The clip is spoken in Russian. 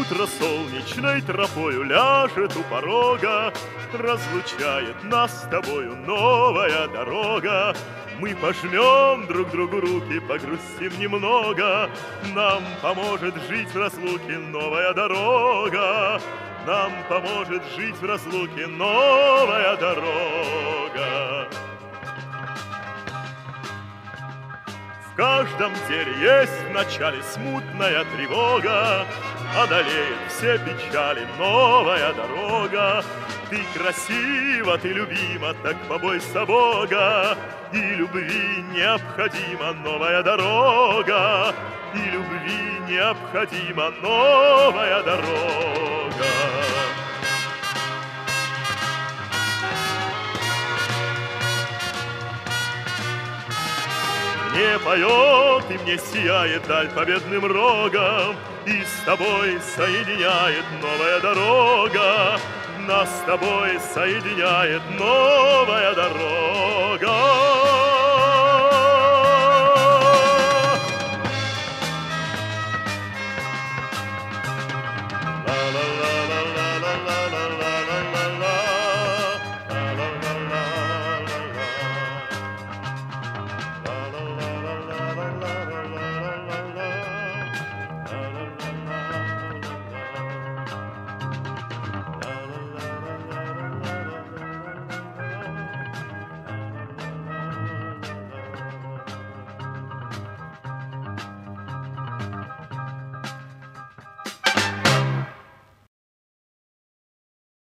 Утро солнечной тропою ляжет у порога, разлучает нас с тобою новая дорога. Мы пожмем друг другу руки, погрустим немного, нам поможет жить в разлуке новая дорога. Нам поможет жить в разлуке новая дорога. В каждом деле есть в начале смутная тревога, одолеет все печали новая дорога. Ты красива, ты любима, так побойся Бога, и любви необходима новая дорога, и любви необходима новая дорога. Мне поет и мне сияет даль победным рогом, и с тобой соединяет новая дорога. Нас с тобой соединяет новая дорога.